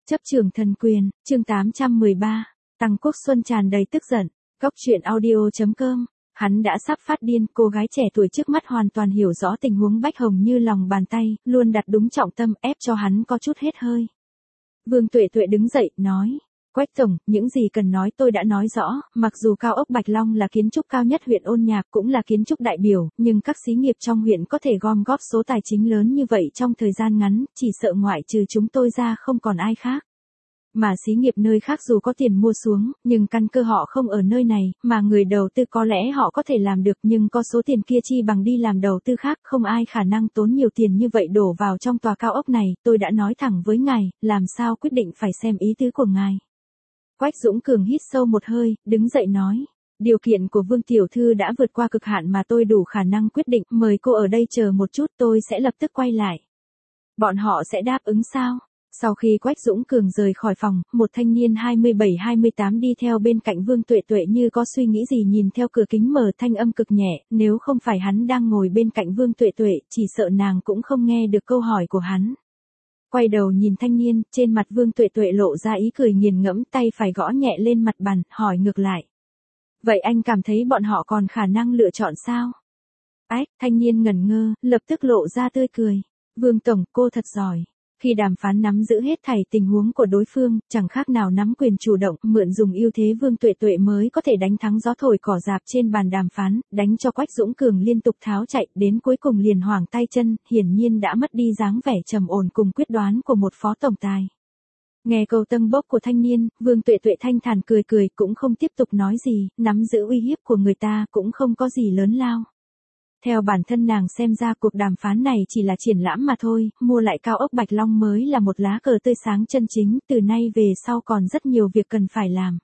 Chấp trường thần quyền, chương 813, Tăng Quốc Xuân tràn đầy tức giận, Cóc truyện audio.com, hắn đã sắp phát điên, cô gái trẻ tuổi trước mắt hoàn toàn hiểu rõ tình huống Bách Hồng như lòng bàn tay, luôn đặt đúng trọng tâm ép cho hắn có chút hết hơi. Vương Tuệ Tuệ đứng dậy, nói, Quách tổng, những gì cần nói tôi đã nói rõ, mặc dù cao ốc Bạch Long là kiến trúc cao nhất huyện Ôn Nhạc cũng là kiến trúc đại biểu, nhưng các xí nghiệp trong huyện có thể gom góp số tài chính lớn như vậy trong thời gian ngắn, chỉ sợ ngoại trừ chúng tôi ra không còn ai khác. Mà xí nghiệp nơi khác dù có tiền mua xuống, nhưng căn cơ họ không ở nơi này, mà người đầu tư có lẽ họ có thể làm được nhưng có số tiền kia chi bằng đi làm đầu tư khác, không ai khả năng tốn nhiều tiền như vậy đổ vào trong tòa cao ốc này, tôi đã nói thẳng với ngài, làm sao quyết định phải xem ý tứ của ngài. Quách Dũng Cường hít sâu một hơi, đứng dậy nói, điều kiện của Vương Tiểu Thư đã vượt qua cực hạn mà tôi đủ khả năng quyết định, mời cô ở đây chờ một chút tôi sẽ lập tức quay lại. Bọn họ sẽ đáp ứng sao? Sau khi Quách Dũng Cường rời khỏi phòng, một thanh niên 27-28 đi theo bên cạnh Vương Tuệ Tuệ như có suy nghĩ gì nhìn theo cửa kính mở, thanh âm cực nhẹ, nếu không phải hắn đang ngồi bên cạnh Vương Tuệ Tuệ, chỉ sợ nàng cũng không nghe được câu hỏi của hắn. Quay đầu nhìn thanh niên, trên mặt Vương Tuệ Tuệ lộ ra ý cười nghiền ngẫm, tay phải gõ nhẹ lên mặt bàn, hỏi ngược lại. Vậy anh cảm thấy bọn họ còn khả năng lựa chọn sao? Ách, thanh niên ngẩn ngơ, lập tức lộ ra tươi cười. Vương Tổng, cô thật giỏi. Khi đàm phán nắm giữ hết thảy tình huống của đối phương, chẳng khác nào nắm quyền chủ động, mượn dùng ưu thế Vương Tuệ Tuệ mới có thể đánh thắng gió thổi cỏ rạp trên bàn đàm phán, đánh cho Quách Dũng Cường liên tục tháo chạy, đến cuối cùng liền hoảng tay chân, hiển nhiên đã mất đi dáng vẻ trầm ổn cùng quyết đoán của một phó tổng tài. Nghe câu tâng bốc của thanh niên, Vương Tuệ Tuệ thanh thản cười cười cũng không tiếp tục nói gì, nắm giữ uy hiếp của người ta cũng không có gì lớn lao. Theo bản thân nàng xem ra cuộc đàm phán này chỉ là triển lãm mà thôi, mua lại cao ốc Bạch Long mới là một lá cờ tươi sáng chân chính, từ nay về sau còn rất nhiều việc cần phải làm.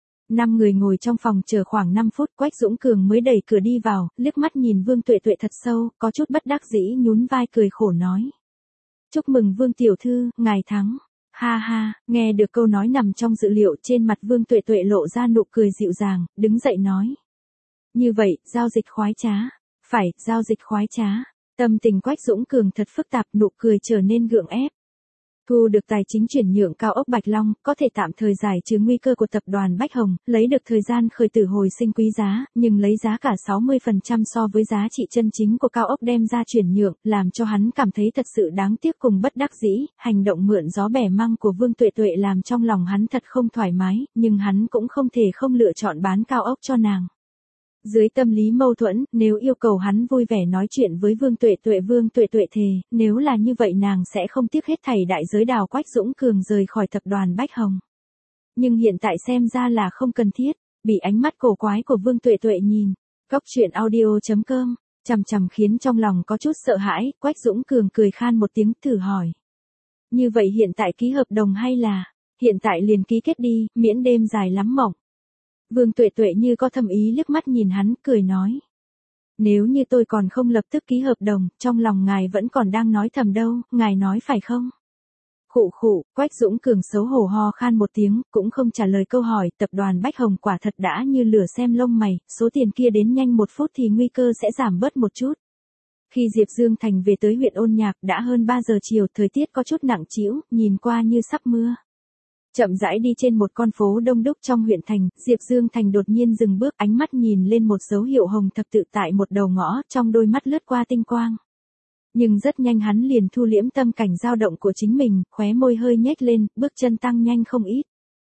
5 người ngồi trong phòng chờ khoảng 5 phút, Quách Dũng Cường mới đẩy cửa đi vào, liếc mắt nhìn Vương Tuệ Tuệ thật sâu, có chút bất đắc dĩ nhún vai cười khổ nói. Chúc mừng Vương Tiểu Thư, ngài thắng. Ha ha, nghe được câu nói nằm trong dự liệu, trên mặt Vương Tuệ Tuệ lộ ra nụ cười dịu dàng, đứng dậy nói. Như vậy, giao dịch khoái trá. Phải, giao dịch khoái trá. Tâm tình Quách Dũng Cường thật phức tạp, nụ cười trở nên gượng ép. Thu được tài chính chuyển nhượng cao ốc Bạch Long, có thể tạm thời giải trừ nguy cơ của tập đoàn Bách Hồng, lấy được thời gian khởi tử hồi sinh quý giá, nhưng lấy giá cả 60% so với giá trị chân chính của cao ốc đem ra chuyển nhượng, làm cho hắn cảm thấy thật sự đáng tiếc cùng bất đắc dĩ, hành động mượn gió bẻ măng của Vương Tuệ Tuệ làm trong lòng hắn thật không thoải mái, nhưng hắn cũng không thể không lựa chọn bán cao ốc cho nàng. Dưới tâm lý mâu thuẫn, nếu yêu cầu hắn vui vẻ nói chuyện với Vương Tuệ Tuệ thề, nếu là như vậy nàng sẽ không tiếc hết thảy đại giới đào Quách Dũng Cường rời khỏi tập đoàn Bách Hồng. Nhưng hiện tại xem ra là không cần thiết, bị ánh mắt cổ quái của Vương Tuệ Tuệ nhìn, Cóc truyện audio.com, chằm chằm khiến trong lòng có chút sợ hãi, Quách Dũng Cường cười khan một tiếng thử hỏi. Như vậy hiện tại ký hợp đồng hay là, hiện tại liền ký kết đi, miễn đêm dài lắm mộng. Vương Tuệ Tuệ như có thâm ý liếc mắt nhìn hắn, cười nói. Nếu như tôi còn không lập tức ký hợp đồng, trong lòng ngài vẫn còn đang nói thầm đâu, ngài nói phải không? Khụ khụ, Quách Dũng Cường xấu hổ ho khan một tiếng, cũng không trả lời câu hỏi, tập đoàn Bách Hồng quả thật đã như lửa xem lông mày, số tiền kia đến nhanh 1 phút thì nguy cơ sẽ giảm bớt một chút. Khi Diệp Dương Thành về tới huyện Ôn Nhạc đã hơn 3 giờ chiều, thời tiết có chút nặng trĩu, nhìn qua như sắp mưa. Chậm rãi đi trên một con phố đông đúc trong huyện thành, Diệp Dương Thành đột nhiên dừng bước, ánh mắt nhìn lên một dấu hiệu hồng thập tự tại một đầu ngõ, trong đôi mắt lướt qua tinh quang. Nhưng rất nhanh hắn liền thu liễm tâm cảnh dao động của chính mình, khóe môi hơi nhếch lên, bước chân tăng nhanh không ít.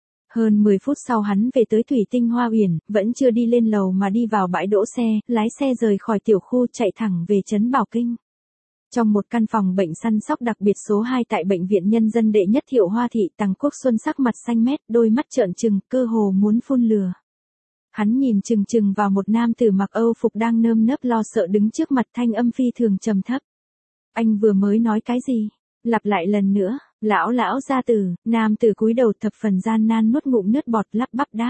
Hơn 10 phút sau hắn về tới Thủy Tinh Hoa Uyển, vẫn chưa đi lên lầu mà đi vào bãi đỗ xe, lái xe rời khỏi tiểu khu chạy thẳng về trấn Bảo Kinh. Trong một căn phòng bệnh săn sóc đặc biệt số 2 tại Bệnh viện Nhân dân đệ nhất Thiệu Hoa Thị, Tăng Quốc Xuân sắc mặt xanh mét, đôi mắt trợn trừng, cơ hồ muốn phun lửa. Hắn nhìn chừng chừng vào một nam tử mặc Âu phục đang nơm nớp lo sợ đứng trước mặt, thanh âm phi thường trầm thấp. Anh vừa mới nói cái gì? Lặp lại lần nữa, lão gia tử, nam tử cúi đầu thập phần gian nan nuốt ngụm nước bọt lắp bắp đáp.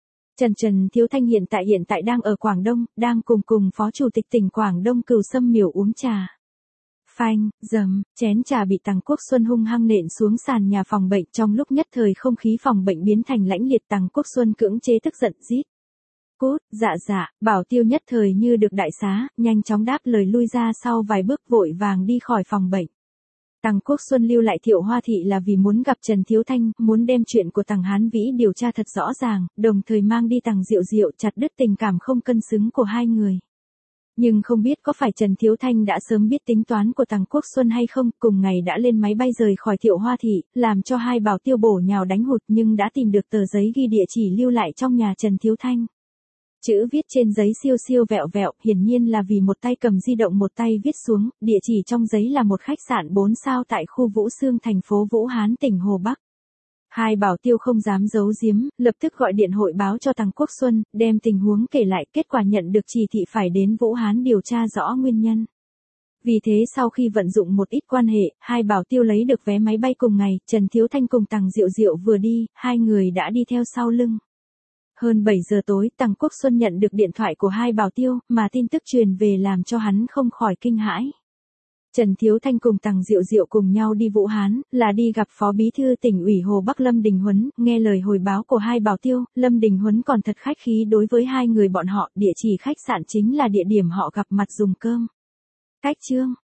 Trần Thiếu Thanh hiện tại đang ở Quảng Đông, đang cùng Phó Chủ tịch tỉnh Quảng Đông Cửu Sâm Miểu uống trà. Phanh, dầm, chén trà bị Tăng Quốc Xuân hung hăng nện xuống sàn nhà phòng bệnh, trong lúc nhất thời không khí phòng bệnh biến thành lãnh liệt. Tăng Quốc Xuân cưỡng chế tức giận rít. Cút, dạ, Bảo Tiêu nhất thời như được đại xá, nhanh chóng đáp lời lui ra sau vài bước vội vàng đi khỏi phòng bệnh. Tằng Quốc Xuân lưu lại Thiệu Hoa Thị là vì muốn gặp Trần Thiếu Thanh, muốn đem chuyện của Tằng Hán Vĩ điều tra thật rõ ràng, đồng thời mang đi Tằng Diệu Diệu chặt đứt tình cảm không cân xứng của hai người. Nhưng không biết có phải Trần Thiếu Thanh đã sớm biết tính toán của Tằng Quốc Xuân hay không, cùng ngày đã lên máy bay rời khỏi Thiệu Hoa Thị, làm cho hai bảo tiêu bổ nhào đánh hụt nhưng đã tìm được tờ giấy ghi địa chỉ lưu lại trong nhà Trần Thiếu Thanh. Chữ viết trên giấy siêu siêu vẹo vẹo, hiển nhiên là vì một tay cầm di động một tay viết xuống, địa chỉ trong giấy là một khách sạn 4 sao tại khu Vũ Xương thành phố Vũ Hán tỉnh Hồ Bắc. Hai bảo tiêu không dám giấu giếm, lập tức gọi điện hội báo cho Tằng Quốc Xuân, đem tình huống kể lại, kết quả nhận được chỉ thị phải đến Vũ Hán điều tra rõ nguyên nhân. Vì thế sau khi vận dụng một ít quan hệ, hai bảo tiêu lấy được vé máy bay cùng ngày, Trần Thiếu Thanh cùng Tằng Diệu Diệu vừa đi, hai người đã đi theo sau lưng. Hơn 7 giờ tối, Tằng Quốc Xuân nhận được điện thoại của hai bảo tiêu, mà tin tức truyền về làm cho hắn không khỏi kinh hãi. Trần Thiếu Thanh cùng Tằng Diệu Diệu cùng nhau đi Vũ Hán, là đi gặp Phó Bí thư tỉnh ủy Hồ Bắc Lâm Đình Huấn, nghe lời hồi báo của hai bảo tiêu, Lâm Đình Huấn còn thật khách khí đối với hai người bọn họ, địa chỉ khách sạn chính là địa điểm họ gặp mặt dùng cơm. Cách chương